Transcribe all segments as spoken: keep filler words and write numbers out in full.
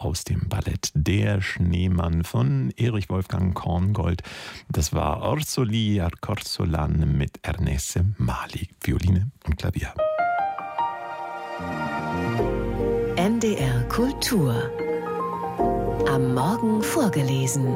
aus dem Ballett Der Schneemann von Erich Wolfgang Korngold. Das war Orsolì a Corzolan mit Ernesse Mali, Violine und Klavier. N D R Kultur. Am Morgen vorgelesen.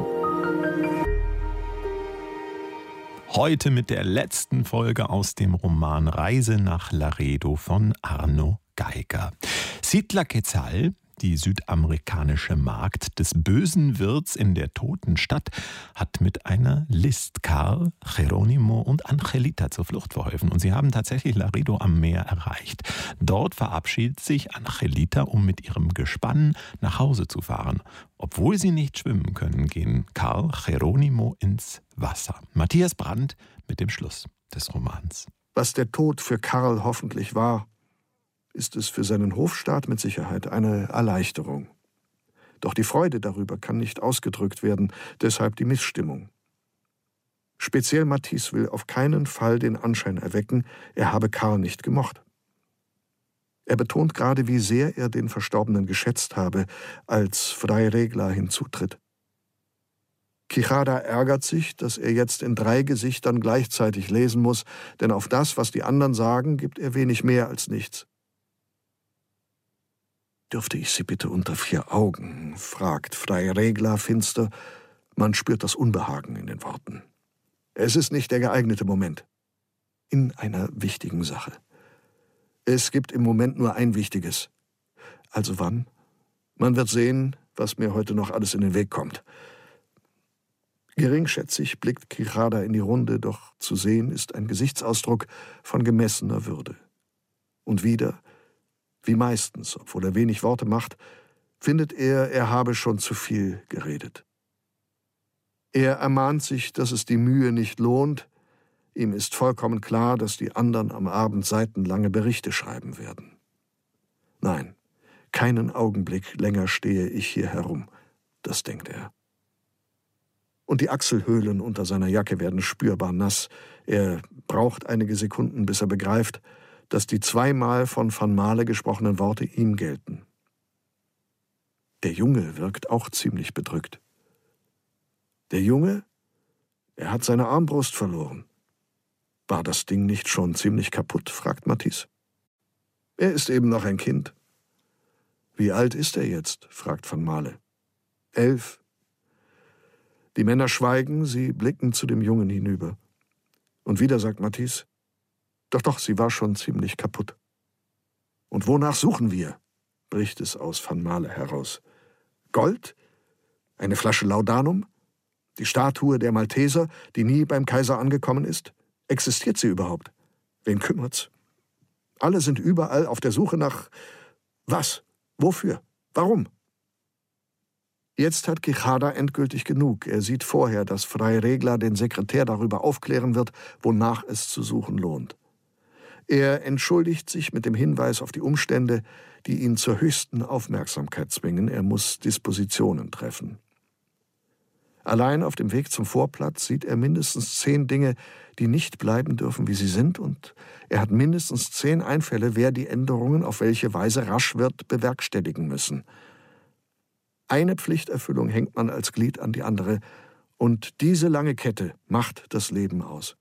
Heute mit der letzten Folge aus dem Roman Reise nach Laredo von Arno Geiger. Citla Quetzal, die südamerikanische Magd des bösen Wirts in der toten Stadt, hat mit einer List Karl, Geronimo und Angelita zur Flucht verholfen. Und sie haben tatsächlich Laredo am Meer erreicht. Dort verabschiedet sich Angelita, um mit ihrem Gespann nach Hause zu fahren. Obwohl sie nicht schwimmen können, gehen Karl, Geronimo ins Wasser. Matthias Brandt mit dem Schluss des Romans. Was der Tod für Karl hoffentlich war, ist es für seinen Hofstaat mit Sicherheit eine Erleichterung. Doch die Freude darüber kann nicht ausgedrückt werden, deshalb die Missstimmung. Speziell Matisse will auf keinen Fall den Anschein erwecken, er habe Karl nicht gemocht. Er betont gerade, wie sehr er den Verstorbenen geschätzt habe, als Fray Regla hinzutritt. Quijada ärgert sich, dass er jetzt in drei Gesichtern gleichzeitig lesen muss, denn auf das, was die anderen sagen, gibt er wenig mehr als nichts. »Dürfte ich Sie bitte unter vier Augen?« fragt Fray Regla finster. Man spürt das Unbehagen in den Worten. Es ist nicht der geeignete Moment. In einer wichtigen Sache. Es gibt im Moment nur ein Wichtiges. Also wann? Man wird sehen, was mir heute noch alles in den Weg kommt. Geringschätzig blickt Quijada in die Runde, doch zu sehen ist ein Gesichtsausdruck von gemessener Würde. Und wieder, wie meistens, obwohl er wenig Worte macht, findet er, er habe schon zu viel geredet. Er ermahnt sich, dass es die Mühe nicht lohnt. Ihm ist vollkommen klar, dass die anderen am Abend seitenlange Berichte schreiben werden. Nein, keinen Augenblick länger stehe ich hier herum, das denkt er. Und die Achselhöhlen unter seiner Jacke werden spürbar nass. Er braucht einige Sekunden, bis er begreift, dass die zweimal von Van Male gesprochenen Worte ihm gelten. Der Junge wirkt auch ziemlich bedrückt. Der Junge? Er hat seine Armbrust verloren. War das Ding nicht schon ziemlich kaputt, fragt Matisse. Er ist eben noch ein Kind. Wie alt ist er jetzt, fragt Van Male. Elf. Die Männer schweigen, sie blicken zu dem Jungen hinüber. Und wieder sagt Matisse, Doch, doch, sie war schon ziemlich kaputt. Und wonach suchen wir? Bricht es aus Van Male heraus. Gold? Eine Flasche Laudanum? Die Statue der Malteser, die nie beim Kaiser angekommen ist? Existiert sie überhaupt? Wen kümmert's? Alle sind überall auf der Suche nach... Was? Wofür? Warum? Jetzt hat Quijada endgültig genug. Er sieht vorher, dass Fray Regla den Sekretär darüber aufklären wird, wonach es zu suchen lohnt. Er entschuldigt sich mit dem Hinweis auf die Umstände, die ihn zur höchsten Aufmerksamkeit zwingen. Er muss Dispositionen treffen. Allein auf dem Weg zum Vorplatz sieht er mindestens zehn Dinge, die nicht bleiben dürfen, wie sie sind, und er hat mindestens zehn Einfälle, wer die Änderungen auf welche Weise rasch wird bewerkstelligen müssen. Eine Pflichterfüllung hängt man als Glied an die andere, und diese lange Kette macht das Leben aus.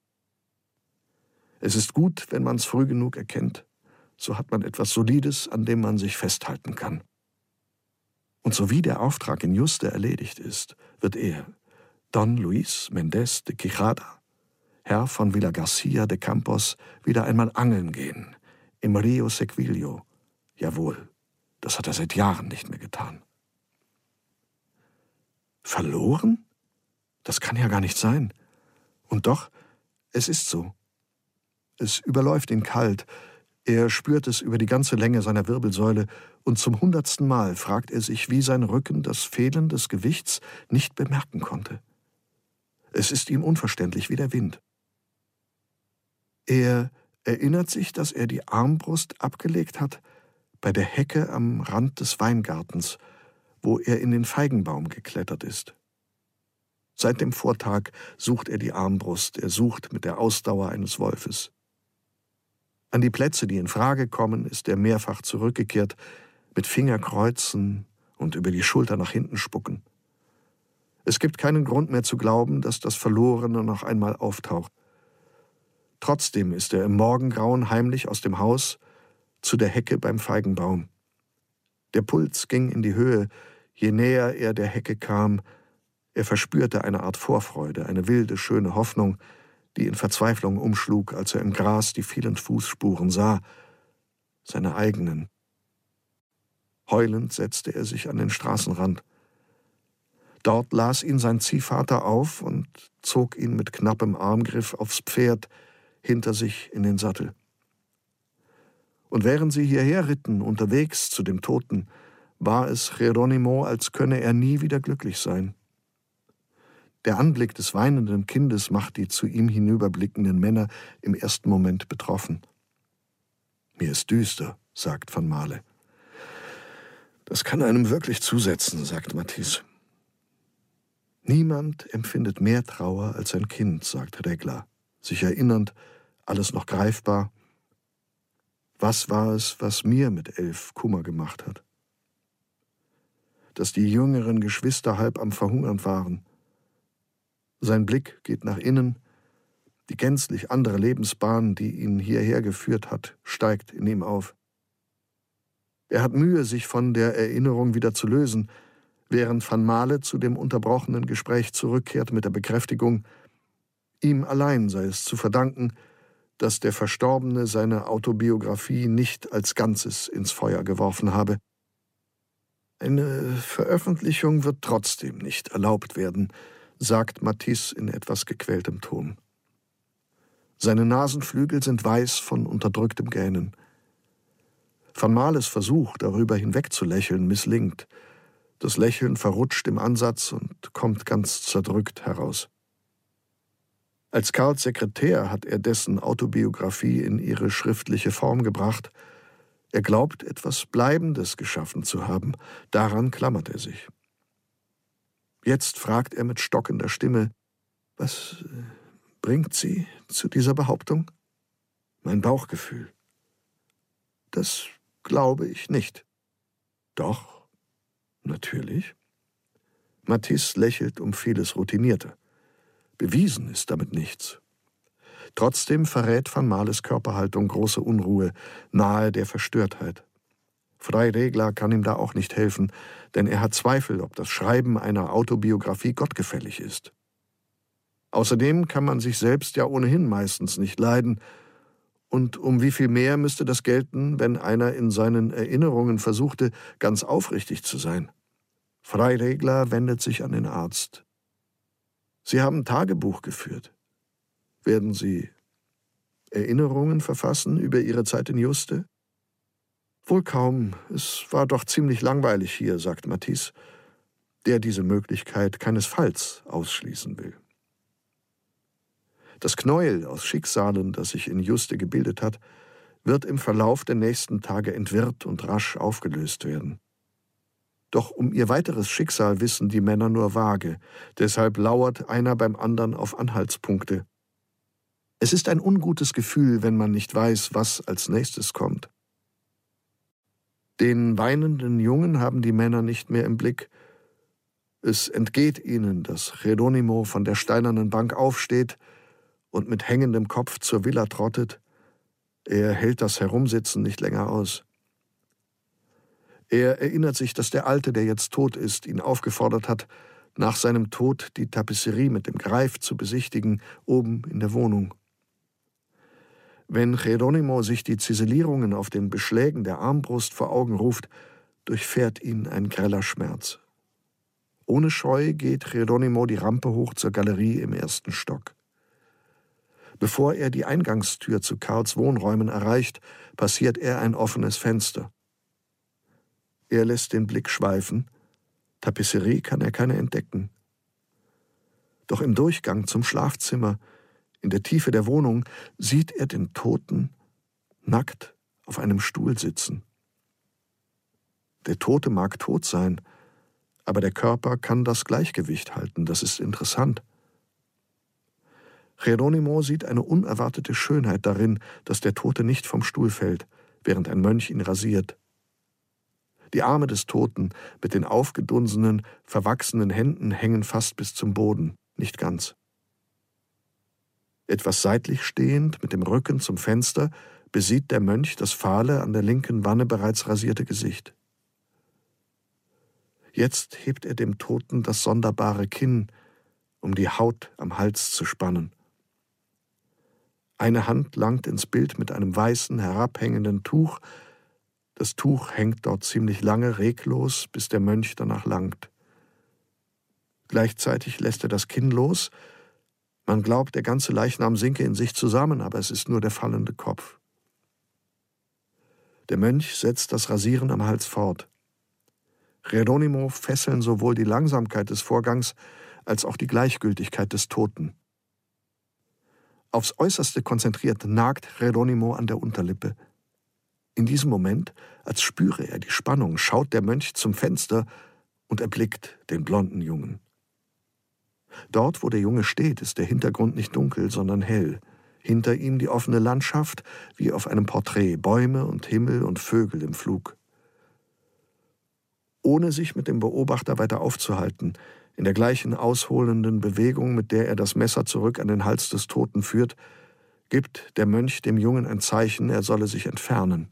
Es ist gut, wenn man es früh genug erkennt, so hat man etwas Solides, an dem man sich festhalten kann. Und sowie der Auftrag in Juste erledigt ist, wird er, Don Luis Méndez de Quijada, Herr von Villagarcía de Campos, wieder einmal angeln gehen, im Rio Sequillo. Jawohl, das hat er seit Jahren nicht mehr getan. Verloren? Das kann ja gar nicht sein. Und doch, es ist so. Es überläuft ihn kalt. Er spürt es über die ganze Länge seiner Wirbelsäule und zum hundertsten Mal fragt er sich, wie sein Rücken das Fehlen des Gewichts nicht bemerken konnte. Es ist ihm unverständlich wie der Wind. Er erinnert sich, dass er die Armbrust abgelegt hat bei der Hecke am Rand des Weingartens, wo er in den Feigenbaum geklettert ist. Seit dem Vortag sucht er die Armbrust, er sucht mit der Ausdauer eines Wolfes. An die Plätze, die in Frage kommen, ist er mehrfach zurückgekehrt, mit Fingerkreuzen und über die Schulter nach hinten spucken. Es gibt keinen Grund mehr zu glauben, dass das Verlorene noch einmal auftaucht. Trotzdem ist er im Morgengrauen heimlich aus dem Haus zu der Hecke beim Feigenbaum. Der Puls ging in die Höhe, je näher er der Hecke kam. Er verspürte eine Art Vorfreude, eine wilde, schöne Hoffnung, die in Verzweiflung umschlug, als er im Gras die vielen Fußspuren sah, seine eigenen. Heulend setzte er sich an den Straßenrand. Dort las ihn sein Ziehvater auf und zog ihn mit knappem Armgriff aufs Pferd hinter sich in den Sattel. Und während sie hierher ritten, unterwegs zu dem Toten, war es Geronimo, als könne er nie wieder glücklich sein. Der Anblick des weinenden Kindes macht die zu ihm hinüberblickenden Männer im ersten Moment betroffen. »Mir ist düster«, sagt Van Male. »Das kann einem wirklich zusetzen«, sagt Matisse. »Niemand empfindet mehr Trauer als ein Kind«, sagt Regla, sich erinnernd, alles noch greifbar. Was war es, was mir mit elf Kummer gemacht hat? Dass die jüngeren Geschwister halb am Verhungern waren. Sein Blick geht nach innen. Die gänzlich andere Lebensbahn, die ihn hierher geführt hat, steigt in ihm auf. Er hat Mühe, sich von der Erinnerung wieder zu lösen, während Van Male zu dem unterbrochenen Gespräch zurückkehrt mit der Bekräftigung, ihm allein sei es zu verdanken, dass der Verstorbene seine Autobiografie nicht als Ganzes ins Feuer geworfen habe. Eine Veröffentlichung wird trotzdem nicht erlaubt werden, sagt Matisse in etwas gequältem Ton. Seine Nasenflügel sind weiß von unterdrücktem Gähnen. Van Males Versuch, darüber hinwegzulächeln, misslingt. Das Lächeln verrutscht im Ansatz und kommt ganz zerdrückt heraus. Als Karls Sekretär hat er dessen Autobiografie in ihre schriftliche Form gebracht. Er glaubt, etwas Bleibendes geschaffen zu haben. Daran klammert er sich. Jetzt fragt er mit stockender Stimme, was bringt Sie zu dieser Behauptung? Mein Bauchgefühl. Das glaube ich nicht. Doch, natürlich. Matisse lächelt um vieles routinierter. Bewiesen ist damit nichts. Trotzdem verrät Van Males Körperhaltung große Unruhe, nahe der Verstörtheit. Frei Regla kann ihm da auch nicht helfen, denn er hat Zweifel, ob das Schreiben einer Autobiografie gottgefällig ist. Außerdem kann man sich selbst ja ohnehin meistens nicht leiden. Und um wie viel mehr müsste das gelten, wenn einer in seinen Erinnerungen versuchte, ganz aufrichtig zu sein? Frei Regla wendet sich an den Arzt. Sie haben Tagebuch geführt. Werden Sie Erinnerungen verfassen über Ihre Zeit in Juste? Wohl kaum, es war doch ziemlich langweilig hier, sagt Matisse, der diese Möglichkeit keinesfalls ausschließen will. Das Knäuel aus Schicksalen, das sich in Juste gebildet hat, wird im Verlauf der nächsten Tage entwirrt und rasch aufgelöst werden. Doch um ihr weiteres Schicksal wissen die Männer nur vage, deshalb lauert einer beim anderen auf Anhaltspunkte. Es ist ein ungutes Gefühl, wenn man nicht weiß, was als nächstes kommt. Den weinenden Jungen haben die Männer nicht mehr im Blick. Es entgeht ihnen, dass Geronimo von der steinernen Bank aufsteht und mit hängendem Kopf zur Villa trottet. Er hält das Herumsitzen nicht länger aus. Er erinnert sich, dass der Alte, der jetzt tot ist, ihn aufgefordert hat, nach seinem Tod die Tapisserie mit dem Greif zu besichtigen, oben in der Wohnung. Wenn Geronimo sich die Ziselierungen auf den Beschlägen der Armbrust vor Augen ruft, durchfährt ihn ein greller Schmerz. Ohne Scheu geht Geronimo die Rampe hoch zur Galerie im ersten Stock. Bevor er die Eingangstür zu Karls Wohnräumen erreicht, passiert er ein offenes Fenster. Er lässt den Blick schweifen. Tapisserie kann er keine entdecken. Doch im Durchgang zum Schlafzimmer, in der Tiefe der Wohnung, sieht er den Toten nackt auf einem Stuhl sitzen. Der Tote mag tot sein, aber der Körper kann das Gleichgewicht halten. Das ist interessant. Geronimo sieht eine unerwartete Schönheit darin, dass der Tote nicht vom Stuhl fällt, während ein Mönch ihn rasiert. Die Arme des Toten mit den aufgedunsenen, verwachsenen Händen hängen fast bis zum Boden, nicht ganz. Etwas seitlich stehend, mit dem Rücken zum Fenster, besieht der Mönch das fahle, an der linken Wanne bereits rasierte Gesicht. Jetzt hebt er dem Toten das sonderbare Kinn, um die Haut am Hals zu spannen. Eine Hand langt ins Bild mit einem weißen, herabhängenden Tuch. Das Tuch hängt dort ziemlich lange reglos, bis der Mönch danach langt. Gleichzeitig lässt er das Kinn los. Man glaubt, der ganze Leichnam sinke in sich zusammen, aber es ist nur der fallende Kopf. Der Mönch setzt das Rasieren am Hals fort. Geronimo fesseln sowohl die Langsamkeit des Vorgangs als auch die Gleichgültigkeit des Toten. Aufs Äußerste konzentriert nagt Geronimo an der Unterlippe. In diesem Moment, als spüre er die Spannung, schaut der Mönch zum Fenster und erblickt den blonden Jungen. Dort, wo der Junge steht, ist der Hintergrund nicht dunkel, sondern hell. Hinter ihm die offene Landschaft, wie auf einem Porträt, Bäume und Himmel und Vögel im Flug. Ohne sich mit dem Beobachter weiter aufzuhalten, in der gleichen ausholenden Bewegung, mit der er das Messer zurück an den Hals des Toten führt, gibt der Mönch dem Jungen ein Zeichen, er solle sich entfernen.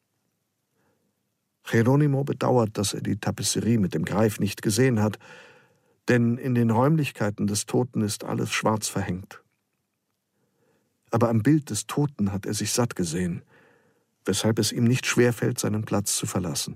Geronimo bedauert, dass er die Tapisserie mit dem Greif nicht gesehen hat, denn in den Räumlichkeiten des Toten ist alles schwarz verhängt. Aber am Bild des Toten hat er sich satt gesehen, weshalb es ihm nicht schwerfällt, seinen Platz zu verlassen.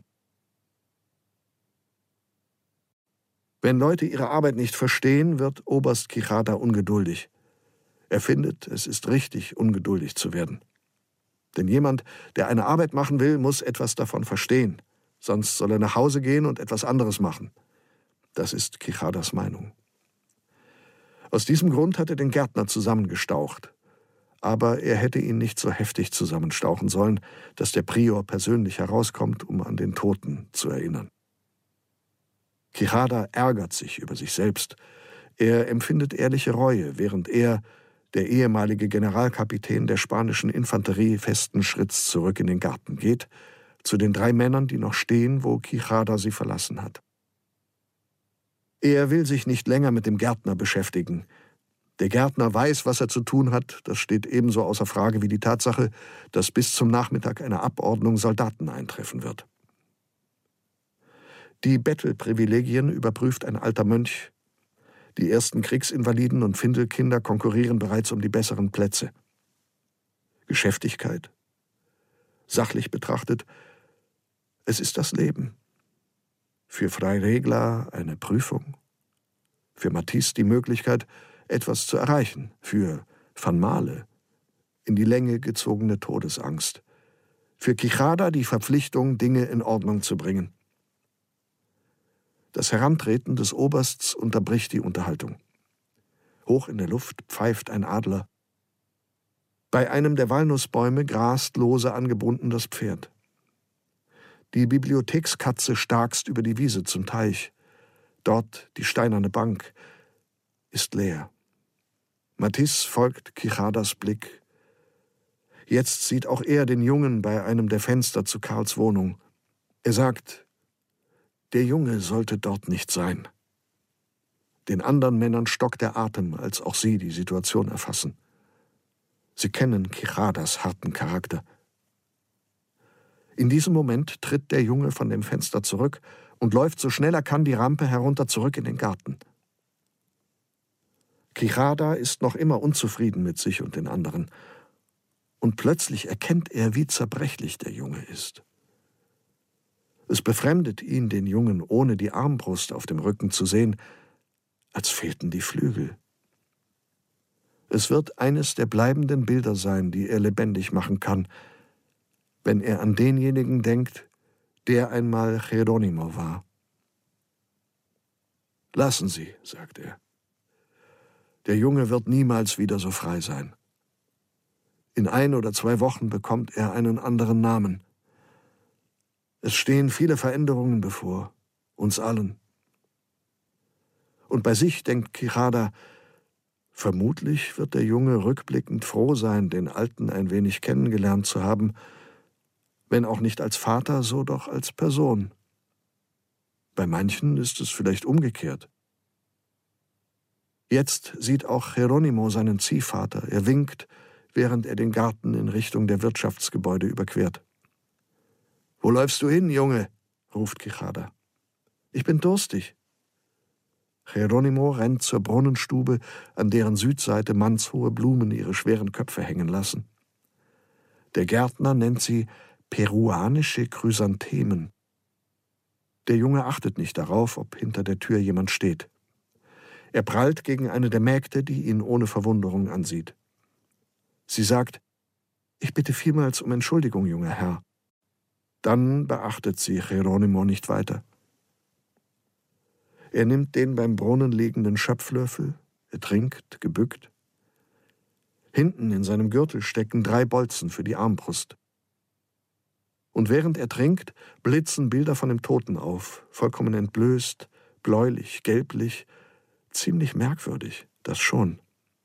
Wenn Leute ihre Arbeit nicht verstehen, wird Oberst Quijada ungeduldig. Er findet, es ist richtig, ungeduldig zu werden. Denn jemand, der eine Arbeit machen will, muss etwas davon verstehen. Sonst soll er nach Hause gehen und etwas anderes machen. Das ist Quijadas Meinung. Aus diesem Grund hat er den Gärtner zusammengestaucht. Aber er hätte ihn nicht so heftig zusammenstauchen sollen, dass der Prior persönlich herauskommt, um an den Toten zu erinnern. Quijada ärgert sich über sich selbst. Er empfindet ehrliche Reue, während er, der ehemalige Generalkapitän der spanischen Infanterie, festen Schritts zurück in den Garten geht, zu den drei Männern, die noch stehen, wo Quijada sie verlassen hat. Er will sich nicht länger mit dem Gärtner beschäftigen. Der Gärtner weiß, was er zu tun hat, das steht ebenso außer Frage wie die Tatsache, dass bis zum Nachmittag eine Abordnung Soldaten eintreffen wird. Die Bettelprivilegien überprüft ein alter Mönch. Die ersten Kriegsinvaliden und Findelkinder konkurrieren bereits um die besseren Plätze. Geschäftigkeit? Sachlich betrachtet, es ist das Leben. Für Fray Regla eine Prüfung. Für Matisse die Möglichkeit, etwas zu erreichen. Für Van Male in die Länge gezogene Todesangst. Für Quijada die Verpflichtung, Dinge in Ordnung zu bringen. Das Herantreten des Obersts unterbricht die Unterhaltung. Hoch in der Luft pfeift ein Adler. Bei einem der Walnussbäume grast lose angebunden das Pferd. Die Bibliothekskatze starkst über die Wiese zum Teich. Dort die steinerne Bank ist leer. Matisse folgt Quijadas Blick. Jetzt sieht auch er den Jungen bei einem der Fenster zu Karls Wohnung. Er sagt, der Junge sollte dort nicht sein. Den anderen Männern stockt der Atem, als auch sie die Situation erfassen. Sie kennen Quijadas harten Charakter. In diesem Moment tritt der Junge von dem Fenster zurück und läuft so schnell er kann die Rampe herunter zurück in den Garten. Quijada ist noch immer unzufrieden mit sich und den anderen. Und plötzlich erkennt er, wie zerbrechlich der Junge ist. Es befremdet ihn, den Jungen ohne die Armbrust auf dem Rücken zu sehen, als fehlten die Flügel. Es wird eines der bleibenden Bilder sein, die er lebendig machen kann, wenn er an denjenigen denkt, der einmal Geronimo war. »Lassen Sie«, sagt er. »Der Junge wird niemals wieder so frei sein. In ein oder zwei Wochen bekommt er einen anderen Namen. Es stehen viele Veränderungen bevor, uns allen.« Und bei sich denkt Quijada, vermutlich wird der Junge rückblickend froh sein, den Alten ein wenig kennengelernt zu haben, wenn auch nicht als Vater, so doch als Person. Bei manchen ist es vielleicht umgekehrt. Jetzt sieht auch Geronimo seinen Ziehvater. Er winkt, während er den Garten in Richtung der Wirtschaftsgebäude überquert. »Wo läufst du hin, Junge?« ruft Quijada. »Ich bin durstig.« Geronimo rennt zur Brunnenstube, an deren Südseite mannshohe Blumen ihre schweren Köpfe hängen lassen. Der Gärtner nennt sie peruanische Chrysanthemen. Der Junge achtet nicht darauf, ob hinter der Tür jemand steht. Er prallt gegen eine der Mägde, die ihn ohne Verwunderung ansieht. Sie sagt, »Ich bitte vielmals um Entschuldigung, junger Herr.« Dann beachtet sie Geronimo nicht weiter. Er nimmt den beim Brunnen liegenden Schöpflöffel, er trinkt, gebückt. Hinten in seinem Gürtel stecken drei Bolzen für die Armbrust. Und während er trinkt, blitzen Bilder von dem Toten auf, vollkommen entblößt, bläulich, gelblich, ziemlich merkwürdig, das schon.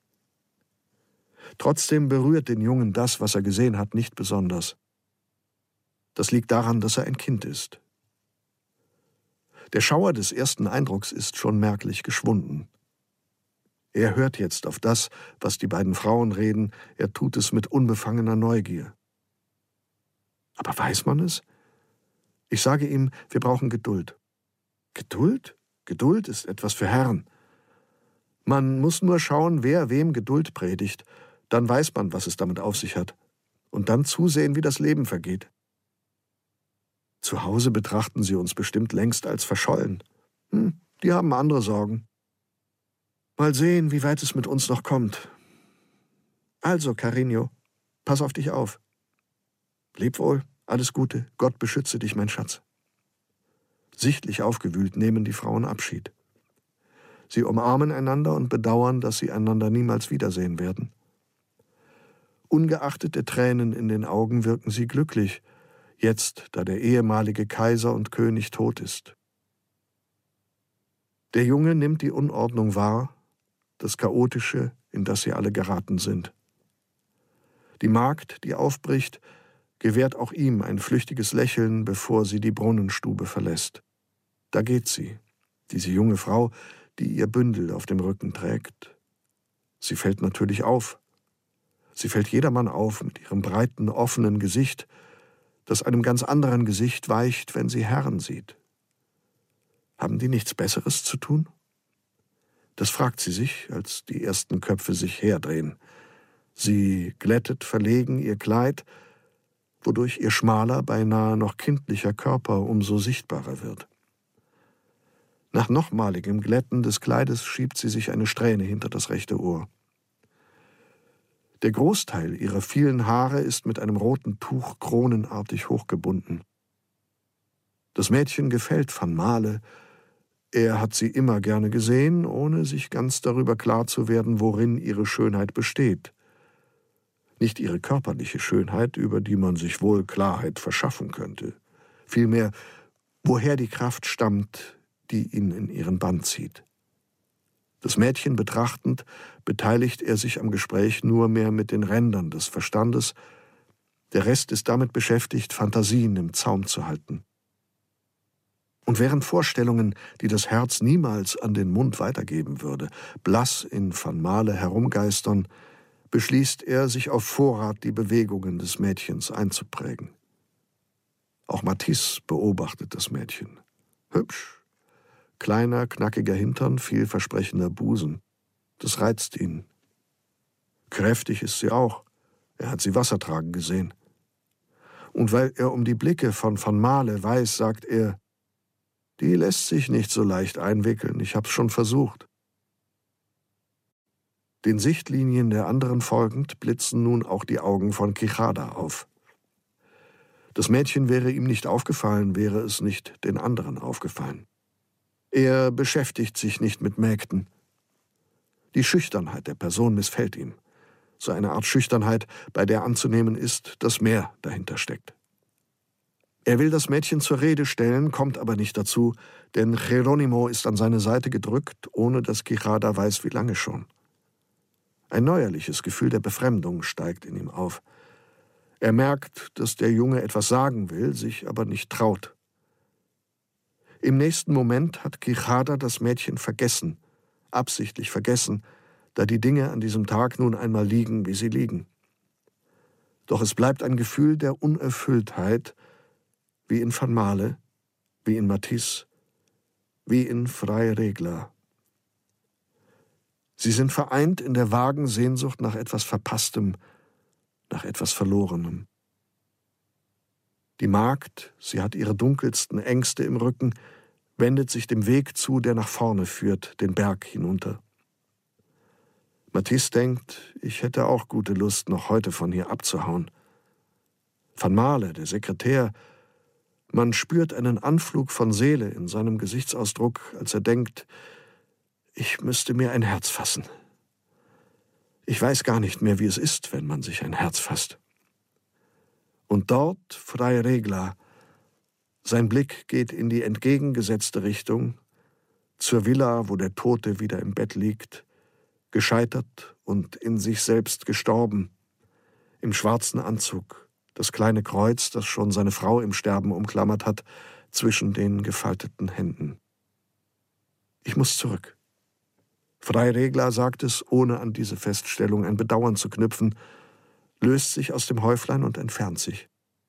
Trotzdem berührt den Jungen das, was er gesehen hat, nicht besonders. Das liegt daran, dass er ein Kind ist. Der Schauer des ersten Eindrucks ist schon merklich geschwunden. Er hört jetzt auf das, was die beiden Frauen reden, er tut es mit unbefangener Neugier. Aber weiß man es? Ich sage ihm, wir brauchen Geduld. Geduld? Geduld ist etwas für Herren. Man muss nur schauen, wer wem Geduld predigt, dann weiß man, was es damit auf sich hat. Und dann zusehen, wie das Leben vergeht. Zu Hause betrachten sie uns bestimmt längst als verschollen. Hm, die haben andere Sorgen. Mal sehen, wie weit es mit uns noch kommt. Also, Carino, pass auf dich auf. Leb wohl, alles Gute, Gott beschütze dich, mein Schatz. Sichtlich aufgewühlt nehmen die Frauen Abschied. Sie umarmen einander und bedauern, dass sie einander niemals wiedersehen werden. Ungeachtet der Tränen in den Augen wirken sie glücklich, jetzt, da der ehemalige Kaiser und König tot ist. Der Junge nimmt die Unordnung wahr, das Chaotische, in das sie alle geraten sind. Die Magd, die aufbricht, gewährt auch ihm ein flüchtiges Lächeln, bevor sie die Brunnenstube verlässt. Da geht sie, diese junge Frau, die ihr Bündel auf dem Rücken trägt. Sie fällt natürlich auf. Sie fällt jedermann auf mit ihrem breiten, offenen Gesicht, das einem ganz anderen Gesicht weicht, wenn sie Herren sieht. Haben die nichts Besseres zu tun? Das fragt sie sich, als die ersten Köpfe sich herdrehen. Sie glättet verlegen ihr Kleid, wodurch ihr schmaler, beinahe noch kindlicher Körper umso sichtbarer wird. Nach nochmaligem Glätten des Kleides schiebt sie sich eine Strähne hinter das rechte Ohr. Der Großteil ihrer vielen Haare ist mit einem roten Tuch kronenartig hochgebunden. Das Mädchen gefällt Van Male. Er hat sie immer gerne gesehen, ohne sich ganz darüber klar zu werden, worin ihre Schönheit besteht. Nicht ihre körperliche Schönheit, über die man sich wohl Klarheit verschaffen könnte. Vielmehr, woher die Kraft stammt, die ihn in ihren Bann zieht. Das Mädchen betrachtend, beteiligt er sich am Gespräch nur mehr mit den Rändern des Verstandes. Der Rest ist damit beschäftigt, Fantasien im Zaum zu halten. Und während Vorstellungen, die das Herz niemals an den Mund weitergeben würde, blass in Van Male herumgeistern, beschließt er, sich auf Vorrat die Bewegungen des Mädchens einzuprägen. Auch Matisse beobachtet das Mädchen. Hübsch. Kleiner, knackiger Hintern, vielversprechender Busen. Das reizt ihn. Kräftig ist sie auch. Er hat sie Wasser tragen gesehen. Und weil er um die Blicke von Van Male weiß, sagt er, die lässt sich nicht so leicht einwickeln, ich hab's schon versucht. Den Sichtlinien der anderen folgend blitzen nun auch die Augen von Quijada auf. Das Mädchen wäre ihm nicht aufgefallen, wäre es nicht den anderen aufgefallen. Er beschäftigt sich nicht mit Mägden. Die Schüchternheit der Person missfällt ihm. So eine Art Schüchternheit, bei der anzunehmen ist, dass mehr dahinter steckt. Er will das Mädchen zur Rede stellen, kommt aber nicht dazu, denn Geronimo ist an seine Seite gedrückt, ohne dass Quijada weiß, wie lange schon. Ein neuerliches Gefühl der Befremdung steigt in ihm auf. Er merkt, dass der Junge etwas sagen will, sich aber nicht traut. Im nächsten Moment hat Quixada das Mädchen vergessen, absichtlich vergessen, da die Dinge an diesem Tag nun einmal liegen, wie sie liegen. Doch es bleibt ein Gefühl der Unerfülltheit, wie in Van Male, wie in Matisse, wie in Frei Regler. Sie sind vereint in der vagen Sehnsucht nach etwas Verpasstem, nach etwas Verlorenem. Die Magd, sie hat ihre dunkelsten Ängste im Rücken, wendet sich dem Weg zu, der nach vorne führt, den Berg hinunter. Matisse denkt, ich hätte auch gute Lust, noch heute von hier abzuhauen. Van Male, der Sekretär, man spürt einen Anflug von Seele in seinem Gesichtsausdruck, als er denkt, ich müsste mir ein Herz fassen. Ich weiß gar nicht mehr, wie es ist, wenn man sich ein Herz fasst. Und dort Frei Regler. Sein Blick geht in die entgegengesetzte Richtung, zur Villa, wo der Tote wieder im Bett liegt, gescheitert und in sich selbst gestorben, im schwarzen Anzug, das kleine Kreuz, das schon seine Frau im Sterben umklammert hat, zwischen den gefalteten Händen. Ich muss zurück. Frei Regler sagt es, ohne an diese Feststellung ein Bedauern zu knüpfen, löst sich aus dem Häuflein und entfernt sich.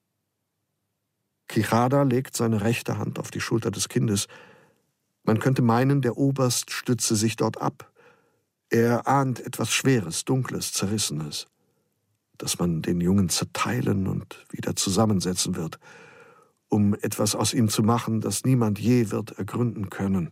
Quixada legt seine rechte Hand auf die Schulter des Kindes. Man könnte meinen, der Oberst stütze sich dort ab. Er ahnt etwas Schweres, Dunkles, Zerrissenes, dass man den Jungen zerteilen und wieder zusammensetzen wird, um etwas aus ihm zu machen, das niemand je wird ergründen können.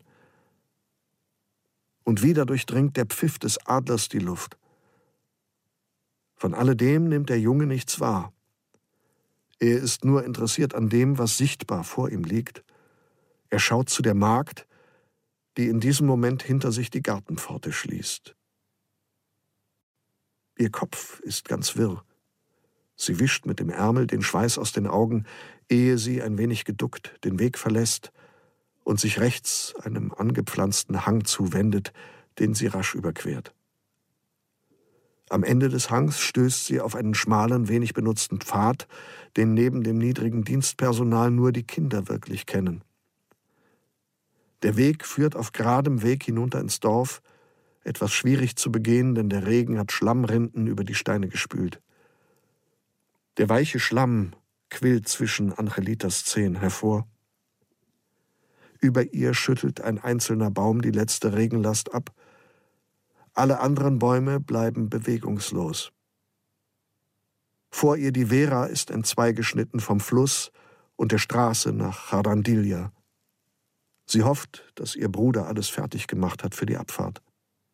Und wieder durchdringt der Pfiff des Adlers die Luft. Von alledem nimmt der Junge nichts wahr. Er ist nur interessiert an dem, was sichtbar vor ihm liegt. Er schaut zu der Magd, die in diesem Moment hinter sich die Gartenpforte schließt. Ihr Kopf ist ganz wirr. Sie wischt mit dem Ärmel den Schweiß aus den Augen, ehe sie ein wenig geduckt den Weg verlässt und sich rechts einem angepflanzten Hang zuwendet, den sie rasch überquert. Am Ende des Hangs stößt sie auf einen schmalen, wenig benutzten Pfad, den neben dem niedrigen Dienstpersonal nur die Kinder wirklich kennen. Der Weg führt auf geradem Weg hinunter ins Dorf, etwas schwierig zu begehen, denn der Regen hat Schlammrinden über die Steine gespült. Der weiche Schlamm quillt zwischen Angelitas Zehen hervor. Über ihr schüttelt ein einzelner Baum die letzte Regenlast ab. Alle anderen Bäume bleiben bewegungslos. Vor ihr die Vera ist entzweigeschnitten vom Fluss und der Straße nach Jarandilla. Sie hofft, dass ihr Bruder alles fertig gemacht hat für die Abfahrt.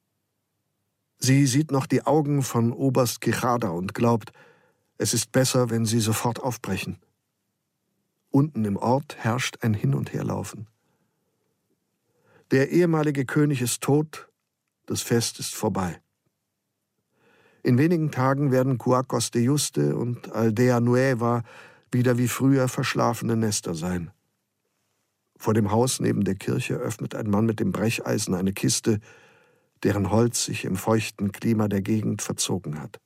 Sie sieht noch die Augen von Oberst Quixada und glaubt, es ist besser, wenn sie sofort aufbrechen. Unten im Ort herrscht ein Hin- und Herlaufen. Der ehemalige König ist tot, das Fest ist vorbei. In wenigen Tagen werden Cuacos de Yuste und Aldea Nueva wieder wie früher verschlafene Nester sein. Vor dem Haus neben der Kirche öffnet ein Mann mit dem Brecheisen eine Kiste, deren Holz sich im feuchten Klima der Gegend verzogen hat.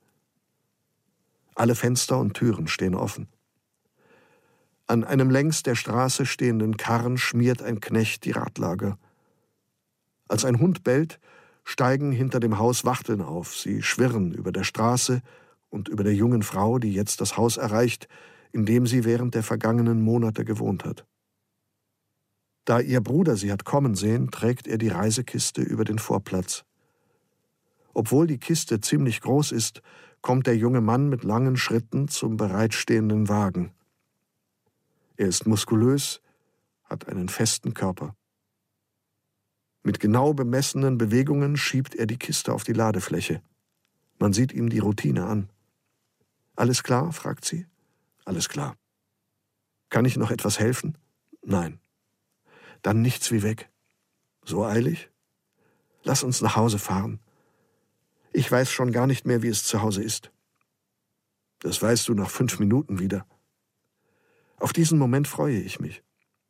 Alle Fenster und Türen stehen offen. An einem längs der Straße stehenden Karren schmiert ein Knecht die Radlager. Als ein Hund bellt, steigen hinter dem Haus Wachteln auf. Sie schwirren über der Straße und über der jungen Frau, die jetzt das Haus erreicht, in dem sie während der vergangenen Monate gewohnt hat. Da ihr Bruder sie hat kommen sehen, trägt er die Reisekiste über den Vorplatz. Obwohl die Kiste ziemlich groß ist, kommt der junge Mann mit langen Schritten zum bereitstehenden Wagen. Er ist muskulös, hat einen festen Körper. Mit genau bemessenen Bewegungen schiebt er die Kiste auf die Ladefläche. Man sieht ihm die Routine an. »Alles klar?« fragt sie. »Alles klar.« »Kann ich noch etwas helfen?« »Nein.« »Dann nichts wie weg.« »So eilig?« »Lass uns nach Hause fahren. Ich weiß schon gar nicht mehr, wie es zu Hause ist.« »Das weißt du nach fünf Minuten wieder.« »Auf diesen Moment freue ich mich.«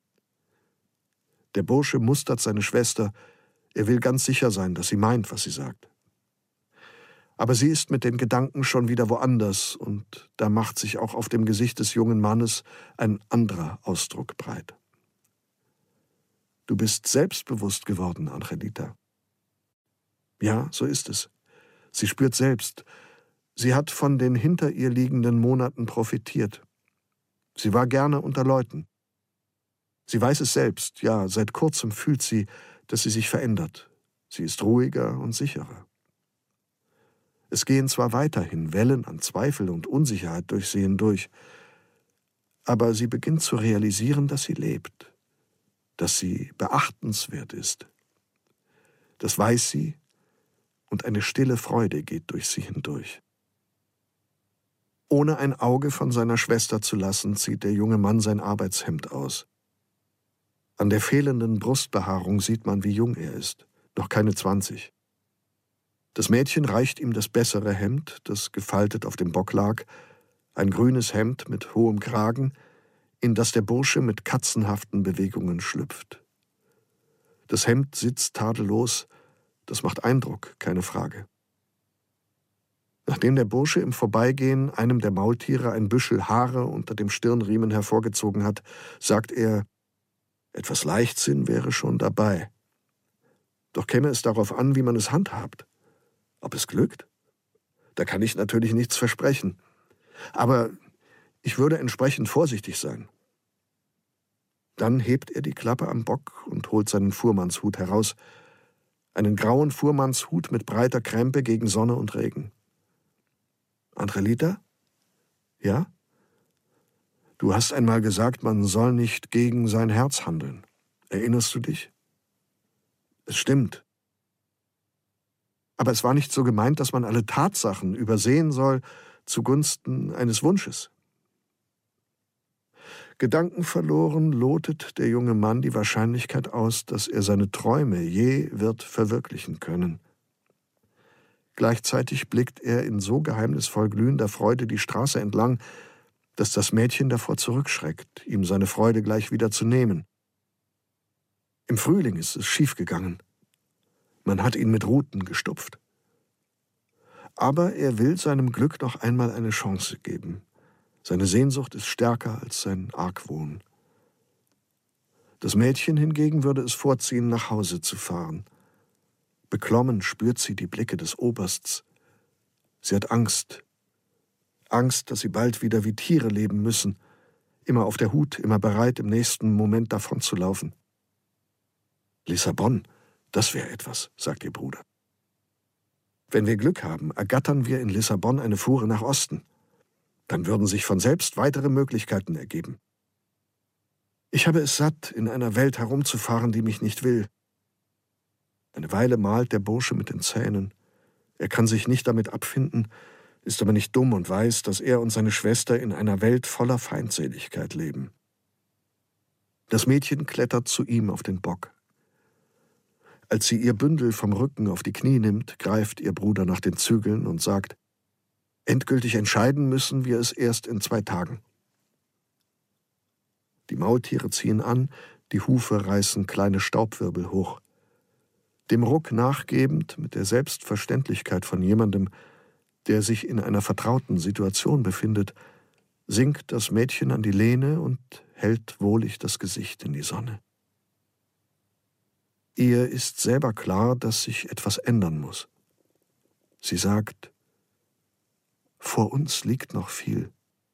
Der Bursche mustert seine Schwester. Er will ganz sicher sein, dass sie meint, was sie sagt. Aber sie ist mit den Gedanken schon wieder woanders, und da macht sich auch auf dem Gesicht des jungen Mannes ein anderer Ausdruck breit. Du bist selbstbewusst geworden, Angelita. Ja, so ist es. Sie spürt selbst, sie hat von den hinter ihr liegenden Monaten profitiert. Sie war gerne unter Leuten. Sie weiß es selbst, ja, seit kurzem fühlt sie, dass sie sich verändert. Sie ist ruhiger und sicherer. Es gehen zwar weiterhin Wellen an Zweifel und Unsicherheit durch sie hindurch, aber sie beginnt zu realisieren, dass sie lebt, dass sie beachtenswert ist. Das weiß sie, und eine stille Freude geht durch sie hindurch. Ohne ein Auge von seiner Schwester zu lassen, zieht der junge Mann sein Arbeitshemd aus. An der fehlenden Brustbehaarung sieht man, wie jung er ist, noch keine zwanzig. Das Mädchen reicht ihm das bessere Hemd, das gefaltet auf dem Bock lag, ein grünes Hemd mit hohem Kragen, in das der Bursche mit katzenhaften Bewegungen schlüpft. Das Hemd sitzt tadellos, das macht Eindruck, keine Frage. Nachdem der Bursche im Vorbeigehen einem der Maultiere ein Büschel Haare unter dem Stirnriemen hervorgezogen hat, sagt er, etwas Leichtsinn wäre schon dabei. Doch käme es darauf an, wie man es handhabt. Ob es glückt? Da kann ich natürlich nichts versprechen. Aber ich würde entsprechend vorsichtig sein. Dann hebt er die Klappe am Bock und holt seinen Fuhrmannshut heraus. Einen grauen Fuhrmannshut mit breiter Krempe gegen Sonne und Regen. Angelita? Ja? Du hast einmal gesagt, man soll nicht gegen sein Herz handeln. Erinnerst du dich? Es stimmt. Aber es war nicht so gemeint, dass man alle Tatsachen übersehen soll zugunsten eines Wunsches. Gedankenverloren lotet der junge Mann die Wahrscheinlichkeit aus, dass er seine Träume je wird verwirklichen können. Gleichzeitig blickt er in so geheimnisvoll glühender Freude die Straße entlang, dass das Mädchen davor zurückschreckt, ihm seine Freude gleich wieder zu nehmen. Im Frühling ist es schiefgegangen. Man hat ihn mit Ruten gestupft. Aber er will seinem Glück noch einmal eine Chance geben. Seine Sehnsucht ist stärker als sein Argwohn. Das Mädchen hingegen würde es vorziehen, nach Hause zu fahren. Beklommen spürt sie die Blicke des Obersts. Sie hat Angst. Angst, dass sie bald wieder wie Tiere leben müssen. Immer auf der Hut, immer bereit, im nächsten Moment davonzulaufen. Lissabon, das wäre etwas, sagt ihr Bruder. Wenn wir Glück haben, ergattern wir in Lissabon eine Fuhre nach Osten. Dann würden sich von selbst weitere Möglichkeiten ergeben. Ich habe es satt, in einer Welt herumzufahren, die mich nicht will. Eine Weile malt der Bursche mit den Zähnen. Er kann sich nicht damit abfinden, ist aber nicht dumm und weiß, dass er und seine Schwester in einer Welt voller Feindseligkeit leben. Das Mädchen klettert zu ihm auf den Bock. Als sie ihr Bündel vom Rücken auf die Knie nimmt, greift ihr Bruder nach den Zügeln und sagt, endgültig entscheiden müssen wir es erst in zwei Tagen. Die Maultiere ziehen an, die Hufe reißen kleine Staubwirbel hoch. Dem Ruck nachgebend, mit der Selbstverständlichkeit von jemandem, der sich in einer vertrauten Situation befindet, sinkt das Mädchen an die Lehne und hält wohlig das Gesicht in die Sonne. Ihr ist selber klar, dass sich etwas ändern muss. Sie sagt, vor uns liegt noch viel.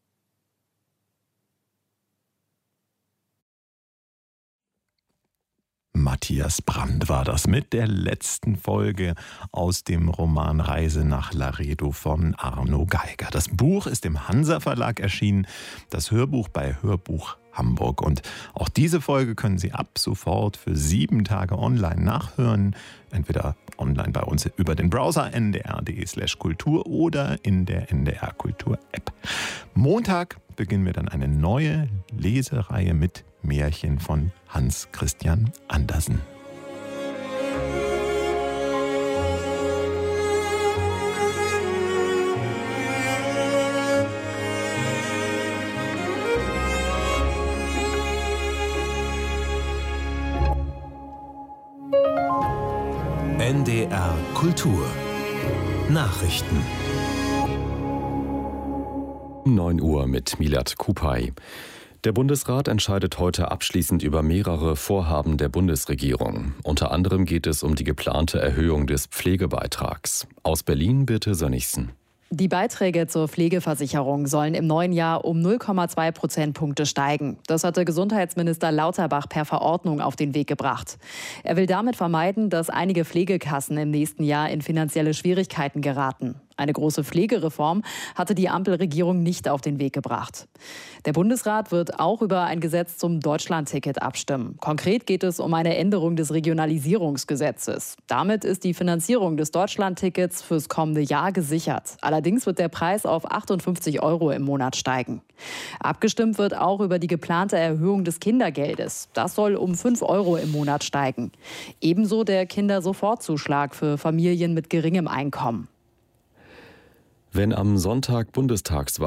Matthias Brand war das mit der letzten Folge aus dem Roman Reise nach Laredo von Arno Geiger. Das Buch ist im Hansa Verlag erschienen, das Hörbuch bei Hörbuch Hamburg. Und auch diese Folge können Sie ab sofort für sieben Tage online nachhören. Entweder online bei uns über den Browser n d r punkt d e slash kultur oder in der N D R Kultur App. Montag beginnen wir dann eine neue Lesereihe mit Märchen von Hans Christian Andersen. N D R Kultur Nachrichten neun Uhr mit Milad Kupay. Der Bundesrat entscheidet heute abschließend über mehrere Vorhaben der Bundesregierung. Unter anderem geht es um die geplante Erhöhung des Pflegebeitrags. Aus Berlin Birte Sönnigsen. Die Beiträge zur Pflegeversicherung sollen im neuen Jahr um null Komma zwei Prozentpunkte steigen. Das hatte Gesundheitsminister Lauterbach per Verordnung auf den Weg gebracht. Er will damit vermeiden, dass einige Pflegekassen im nächsten Jahr in finanzielle Schwierigkeiten geraten. Eine große Pflegereform hatte die Ampelregierung nicht auf den Weg gebracht. Der Bundesrat wird auch über ein Gesetz zum Deutschlandticket abstimmen. Konkret geht es um eine Änderung des Regionalisierungsgesetzes. Damit ist die Finanzierung des Deutschlandtickets fürs kommende Jahr gesichert. Allerdings wird der Preis auf achtundfünfzig Euro im Monat steigen. Abgestimmt wird auch über die geplante Erhöhung des Kindergeldes. Das soll um fünf Euro im Monat steigen. Ebenso der Kindersofortzuschlag für Familien mit geringem Einkommen. Wenn am Sonntag Bundestagswahl